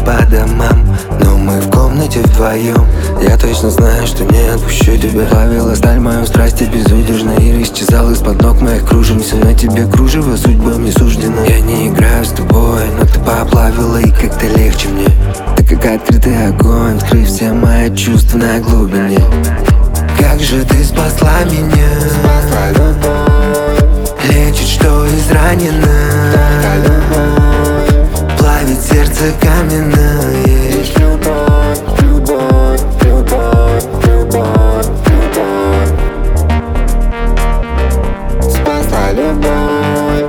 по домам, но мы в комнате вдвоем. Я точно знаю, что не отпущу тебя. Плавила сталь мою страсть безудержно и исчезал из-под ног моих. Кружимся на тебе кружево, судьбами суждено. Я не играю с тобой, но ты поплавила и как-то легче мне. Ты как открытый огонь, скрыв все мои чувства на глубине. Как же ты спасла меня, лечит, что изранено, плавит сердце каменное. Любовь, любовь, любовь, любовь, любовь. Спасла любовь,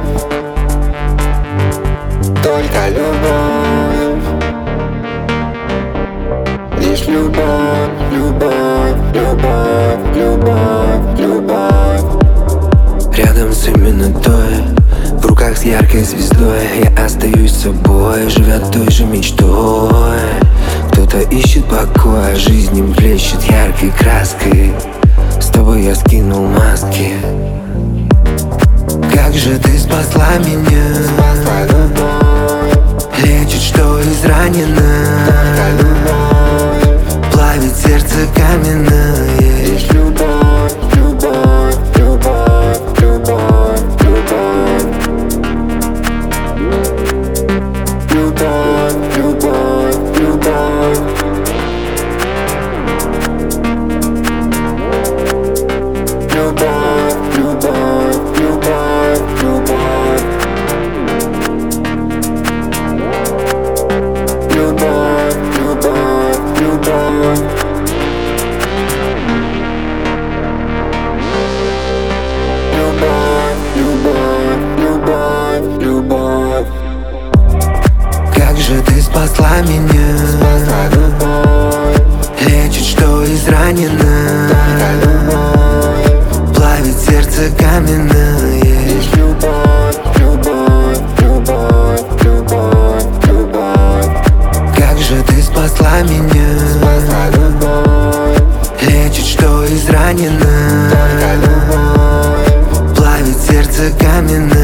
только любовь. Лишь любовь, любовь, любовь, любовь, любовь. Рядом с именно той, в руках с яркой звездой, я остаюсь собой, живя той же мечтой. Кто-то ищет покоя, жизнь им блещет яркой краской. С тобой я скинул маски. Как же ты спасла меня, Спасла любовь, лечит, что изранено, плавит сердце каменное. лишь любовь, любовь, любовь, любовь, любовь. Любовь, любовь, любовь. Любовь, любовь, любовь, любовь. Любовь, любовь, любовь. Любовь, любовь, любовь, любовь. Как же ты спасла меня, Спасла любовь, лечит, что изранено, плавит сердце каменное. лишь любовь, любовь, любовь, любовь, любовь. Как же ты спасла меня, Спасла любовь, лечит, что изранено, только любовь. плавит сердце каменное.